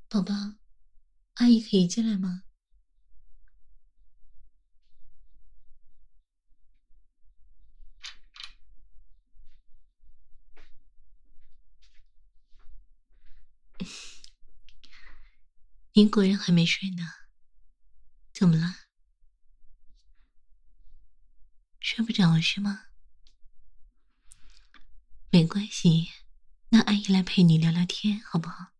宝宝，阿姨可以进来吗？你果然还没睡呢，怎么了？睡不着是吗？没关系，那阿姨来陪你聊聊天，好不好？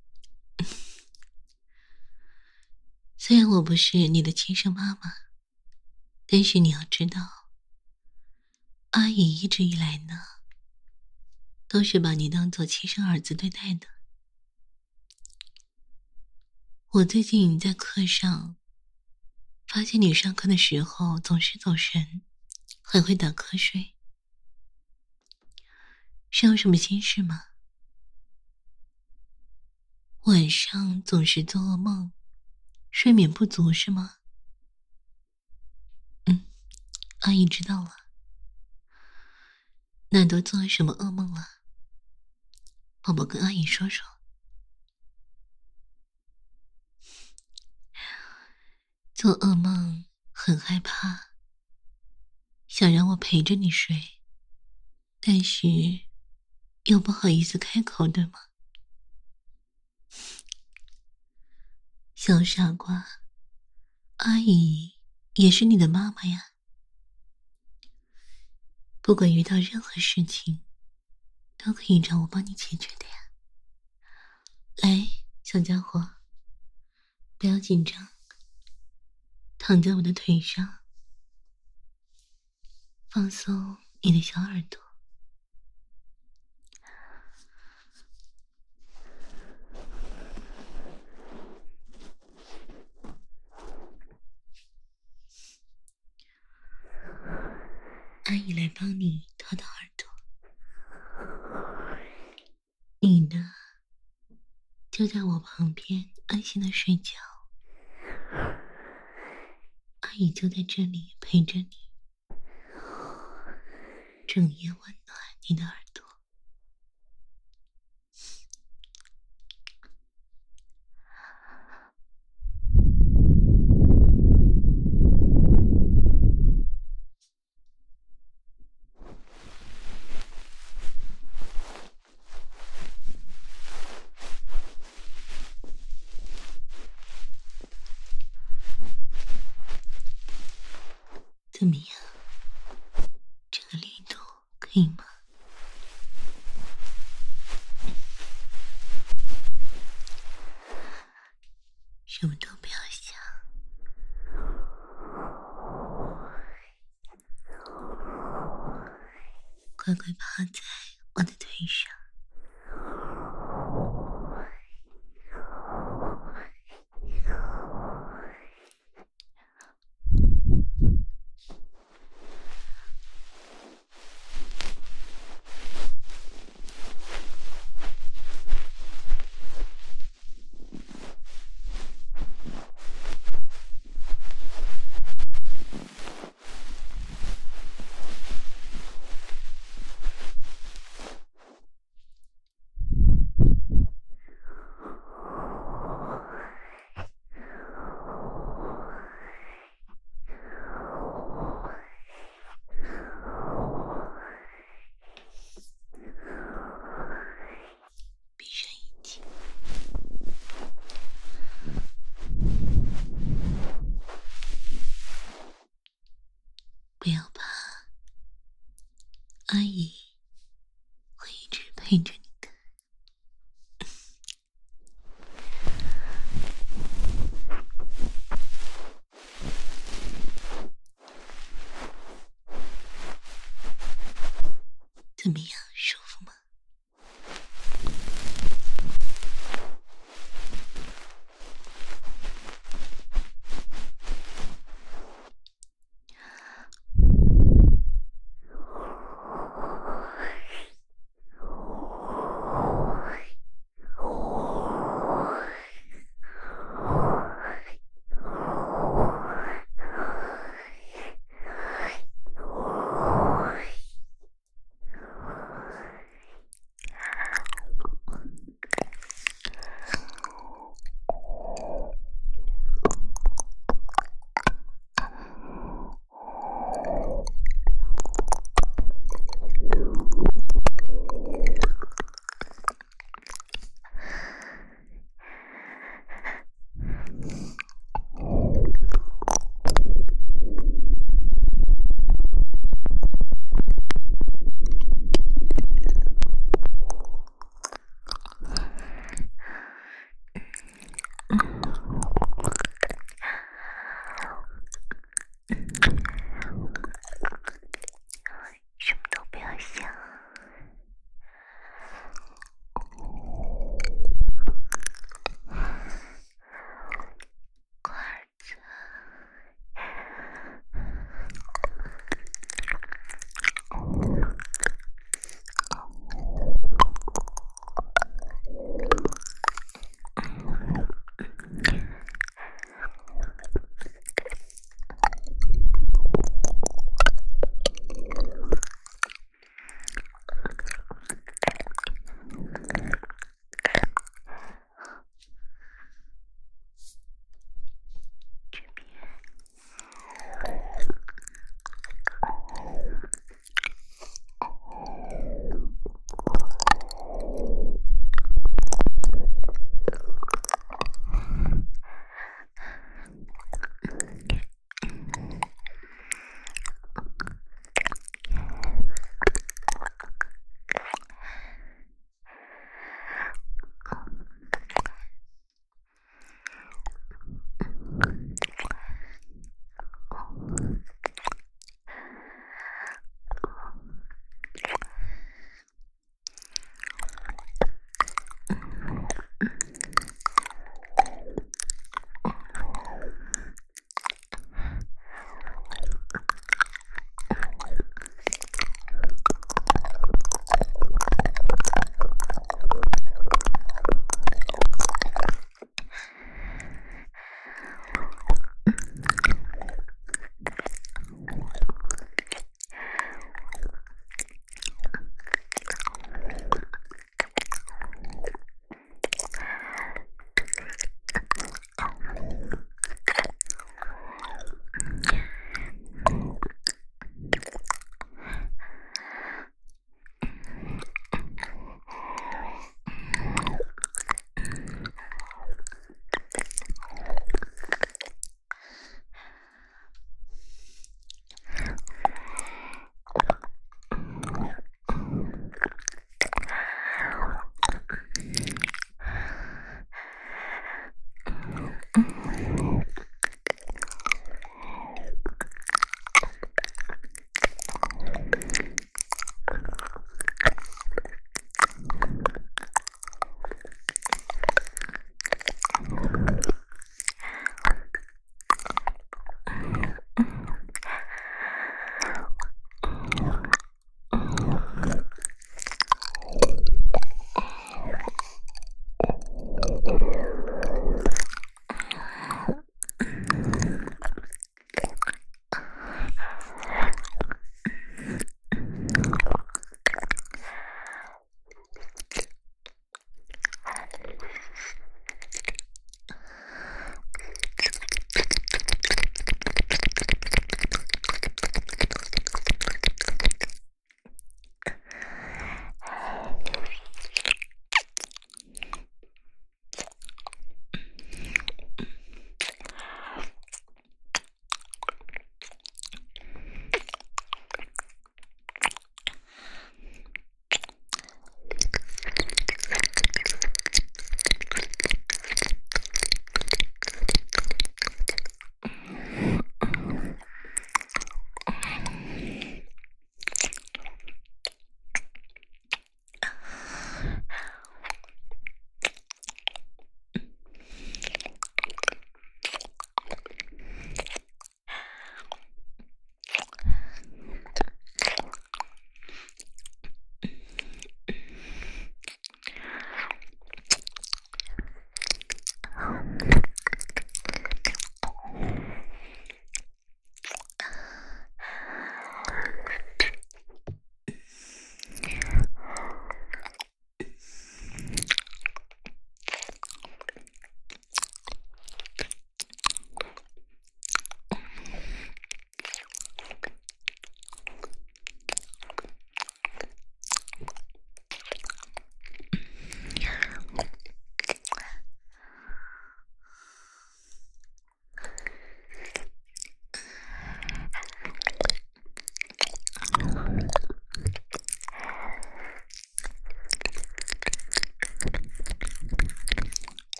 虽然我不是你的亲生妈妈，但是你要知道，阿姨一直以来呢，都是把你当做亲生儿子对待的。我最近在课上发现你上课的时候总是走神，还会打瞌睡，是有什么心事吗？晚上总是做噩梦，睡眠不足是吗？阿姨知道了。那都做了什么噩梦了？宝宝跟阿姨说说。做噩梦很害怕，想让我陪着你睡，但是又不好意思开口，对吗？小傻瓜，阿姨也是你的妈妈呀。不管遇到任何事情，都可以找我帮你解决的呀。来，小家伙，不要紧张，躺在我的腿上，放松你的小耳朵。阿姨来帮你掏掏耳朵，你呢，就在我旁边安心的睡觉，阿姨就在这里陪着你，整夜温暖你的耳朵。怎么样？这个力度可以吗？什么都不要想，乖乖趴在我的腿上。闭上眼睛，不要怕，阿姨会一直陪着你的。怎么样，舒服吗？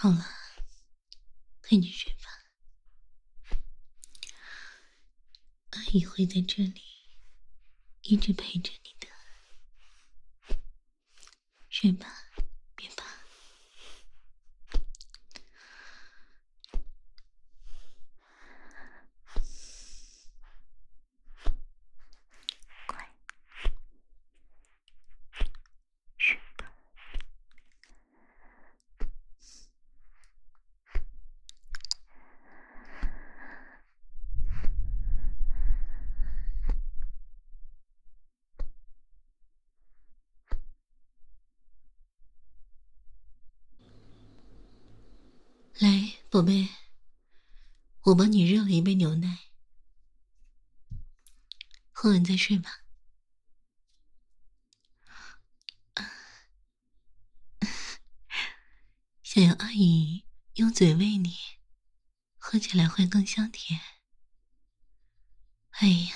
好了，快去睡吧，阿姨会在这里一直陪着你的。睡吧，别怕。快睡吧。来，宝贝，我帮你热了一杯牛奶，喝完再睡吧。想要阿姨用嘴喂你，喝起来会更香甜。哎呀，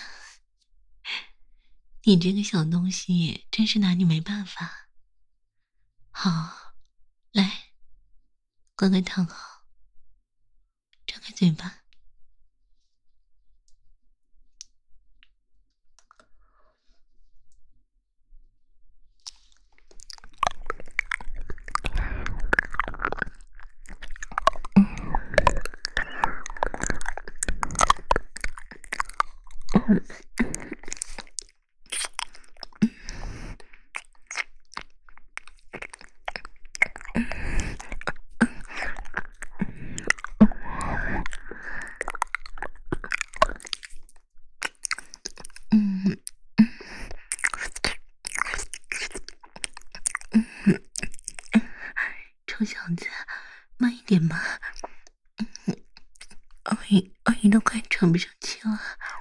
你这个小东西真是拿你没办法。好，来，乖乖躺好，张开嘴巴。臭小子，慢一点嘛！阿姨都快喘不上气了。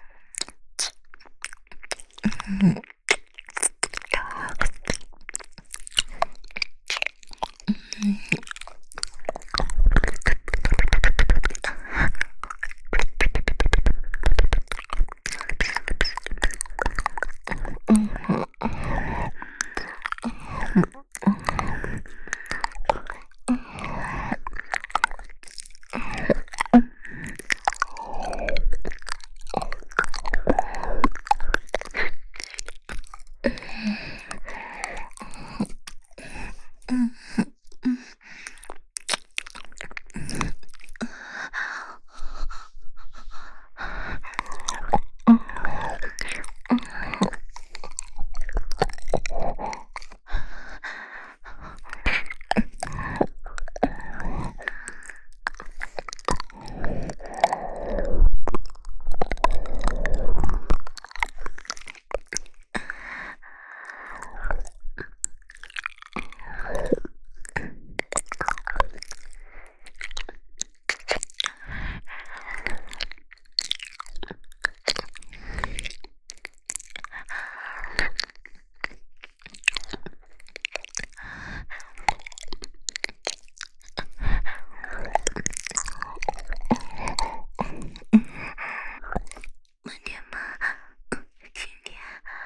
慢点嘛，轻点。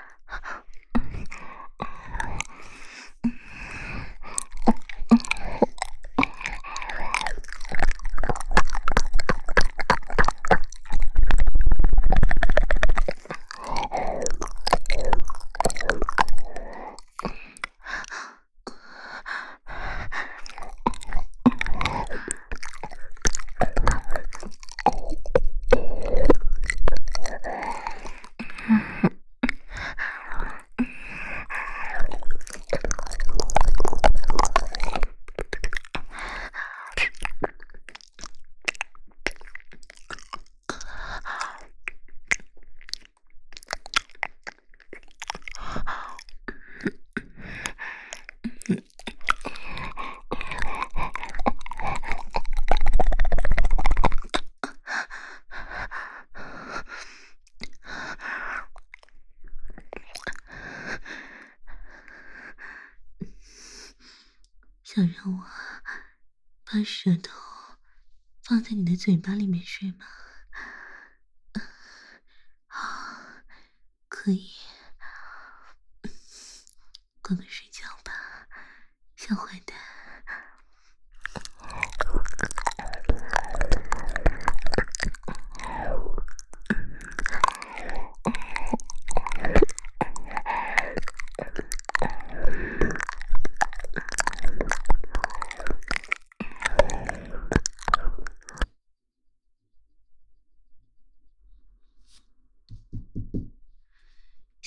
想让我把舌头放在你的嘴巴里面睡吗？好，可以。乖乖睡觉吧，小坏蛋。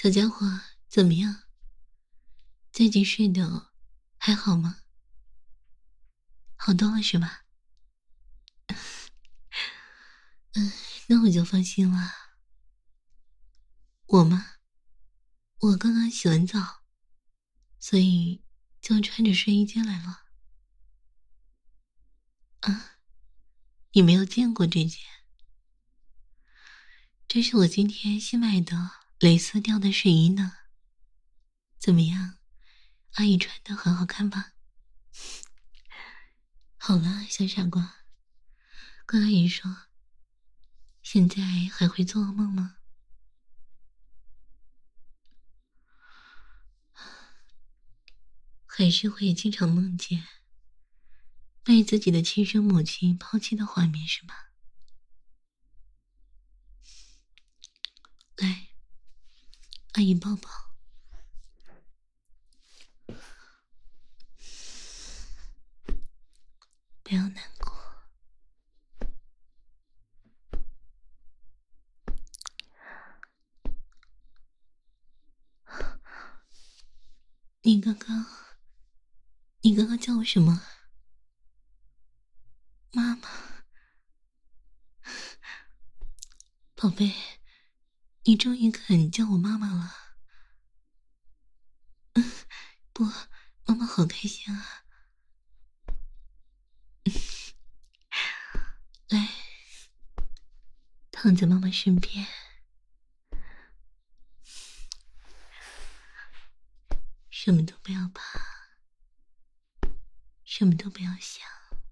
小家伙怎么样？最近睡得还好吗？好多了是吧？那我就放心了。我吗？我刚刚洗完澡，所以就穿着睡衣间来了。啊，你没有见过这件？这是我今天新买的蕾丝调的睡衣呢。怎么样，阿姨穿的很好看吧？好了，小傻瓜，跟阿姨说，现在还会做噩梦吗？还是会经常梦见被自己的亲生母亲抛弃的画面是吧？来，阿姨抱抱。不要难过。你刚刚叫我什么？妈妈。宝贝，你终于肯叫我妈妈了。不，妈妈好开心啊。来，躺在妈妈身边，什么都不要怕，什么都不要想，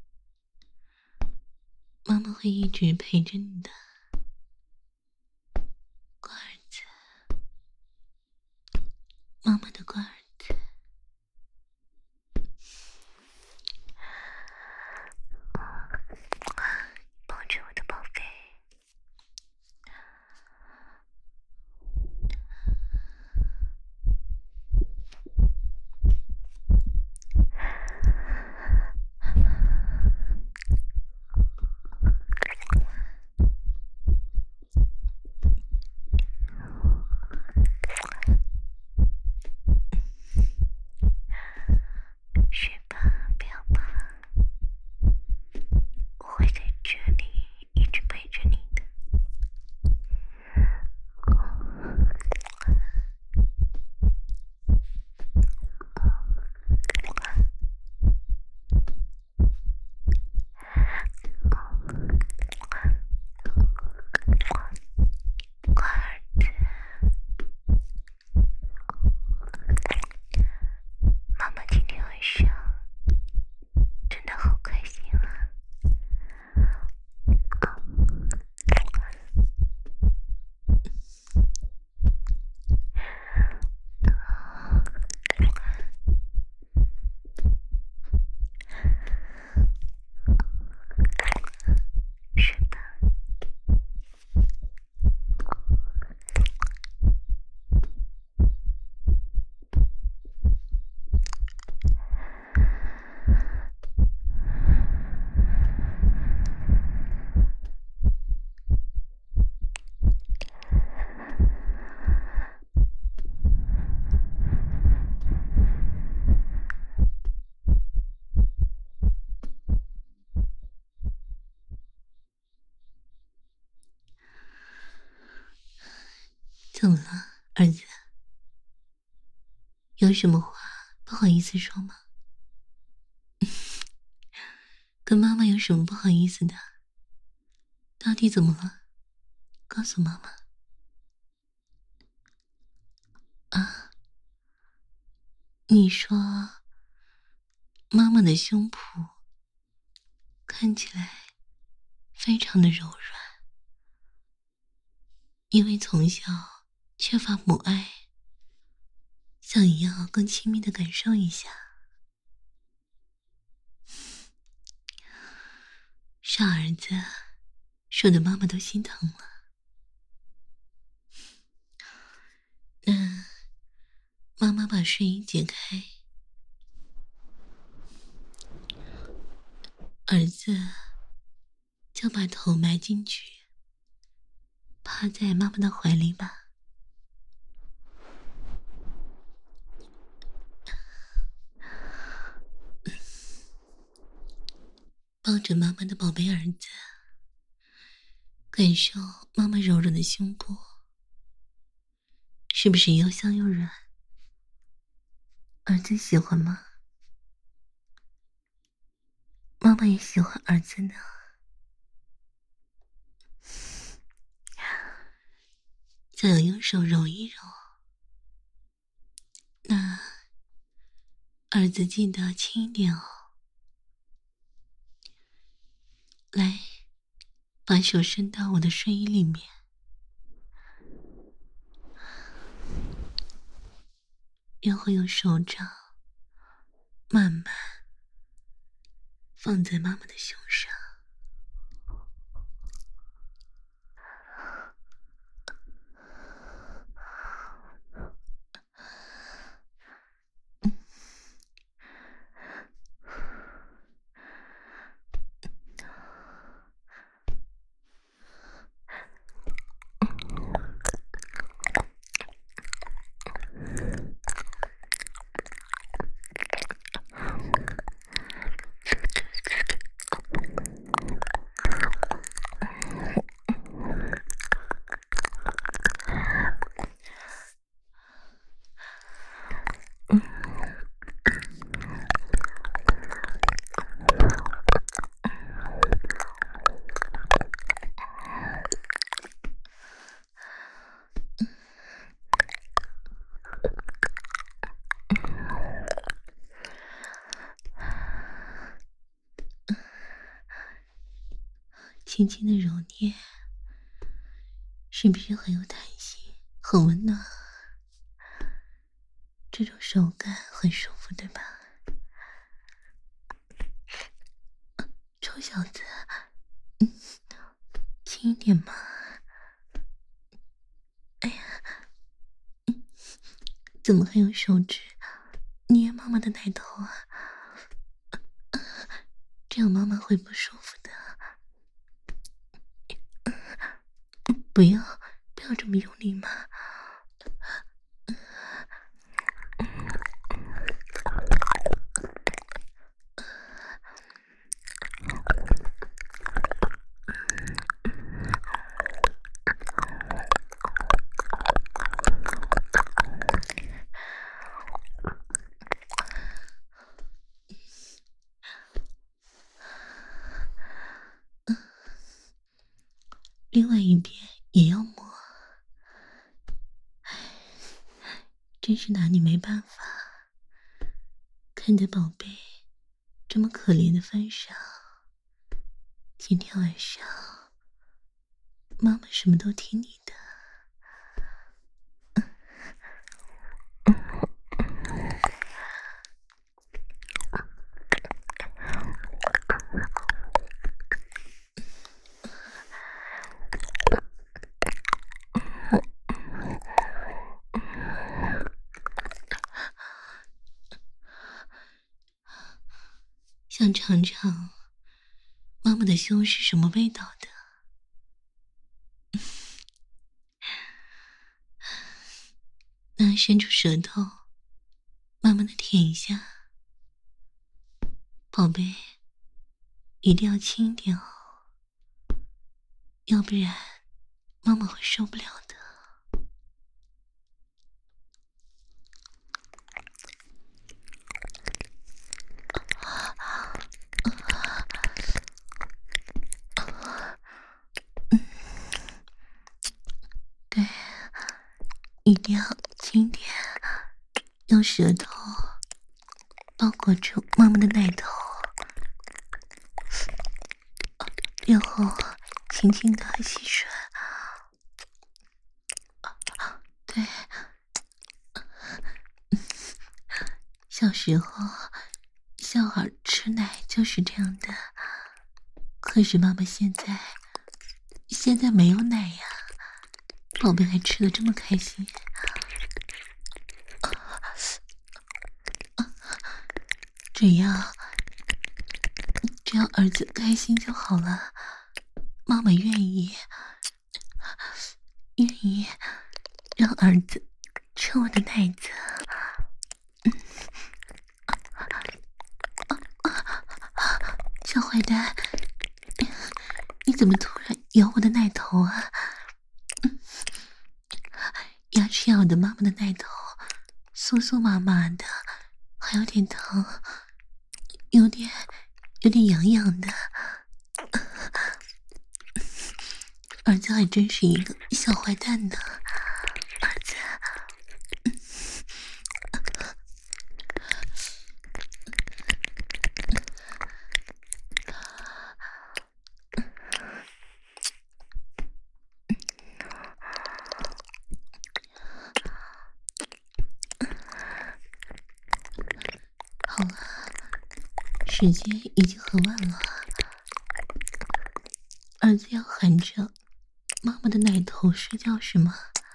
妈妈会一直陪着你的，乖儿子，妈妈的乖儿子。抱着我的宝贝。睡吧，不要怕，我会在这里一直陪着你的。乖儿子，妈妈今天晚上真的好开心啊！睡吧。怎么了，儿子？有什么话不好意思说吗？跟妈妈有什么不好意思的？到底怎么了？告诉妈妈。啊，你说妈妈的胸脯看起来非常的柔软，因为从小缺乏母爱，想要更亲密的感受一下。傻儿子，说的妈妈都心疼了。那妈妈把睡衣解开，儿子就把头埋进去，趴在妈妈的怀里吧。 抱着妈妈的宝贝儿子，感受妈妈柔软的胸部，是不是又香又软？儿子喜欢吗？妈妈也喜欢儿子呢。想要用手揉一揉，那儿子记得轻一点哦。来，把手伸到我的睡衣里面，然后用手掌慢慢放在妈妈的胸上。轻轻的揉捏，是不是很有弹性，很温暖？这种手感很舒服，对吧？臭小子，轻一点嘛！哎呀，怎么还用手指捏妈妈的奶头啊？这样妈妈会不舒服的。不要这么用力嘛！另外一边也要摸，真是拿你没办法。看着宝贝这么可怜的份上，今天晚上妈妈什么都听你的。想尝尝妈妈的胸是什么味道的？那伸出舌头，慢慢的舔一下，宝贝，一定要轻一点哦，要不然妈妈会受不了的。对，一定要轻点，用舌头包裹住妈妈的奶头，然后轻轻的吸吮。对，小时候小孩吃奶就是这样的，可是妈妈现在没有奶呀，宝贝还吃得这么开心。只要儿子开心就好了，妈妈愿意让儿子吃我的奶子。小坏蛋， 怎么突然咬我的奶头啊？牙齿咬的妈妈的奶头，酥酥麻麻的，还有点疼，有点痒痒的。儿子还真是一个小坏蛋呢，儿子。好了，时间已经很晚了，儿子要含着妈妈的奶头睡觉是吗？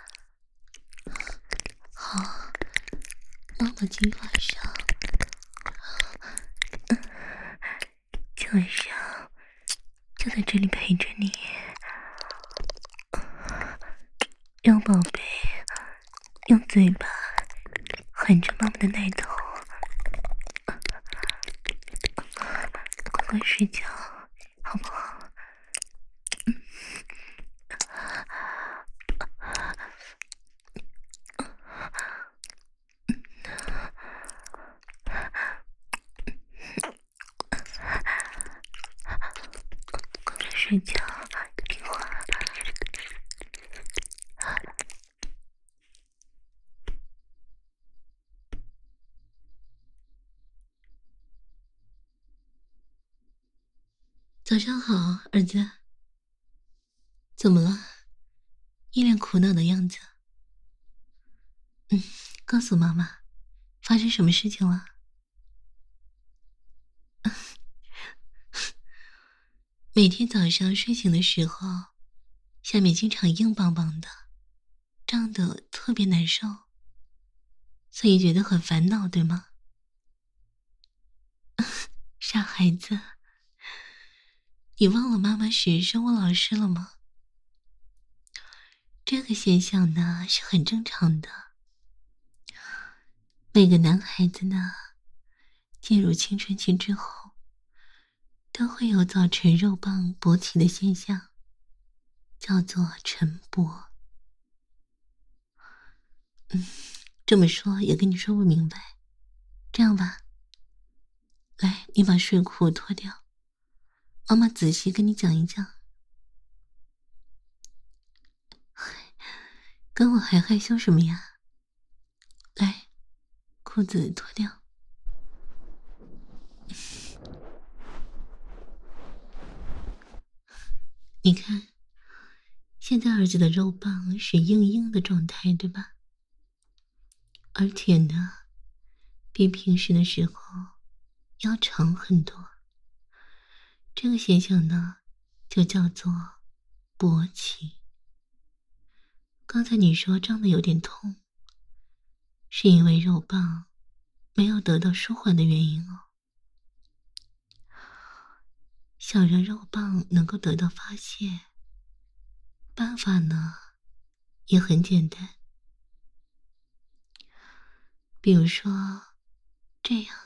好，妈妈今晚上就在这里陪着你，让宝贝用嘴巴含着妈妈的奶头，乖乖睡觉，好不好？乖乖睡觉，听话。早上好，儿子。怎么了？一脸苦恼的样子。告诉妈妈，发生什么事情了？每天早上睡醒的时候，下面经常硬邦邦的，胀得特别难受，所以觉得很烦恼，对吗？傻孩子，你忘了妈妈是生物老师了吗？这个现象呢是很正常的。每个男孩子呢，进入青春期之后，都会有早晨肉棒勃起的现象，叫做晨勃。这么说也跟你说不明白。这样吧，来，你把睡裤脱掉，妈妈仔细跟你讲一讲。跟我还害羞什么呀？来，裤子脱掉。你看，现在儿子的肉棒是硬硬的状态，对吧？而且呢，比平时的时候要长很多。这个现象呢，就叫做勃起。刚才你说胀得有点痛，是因为肉棒没有得到舒缓的原因哦。想让肉棒能够得到发泄，办法呢也很简单。比如说这样，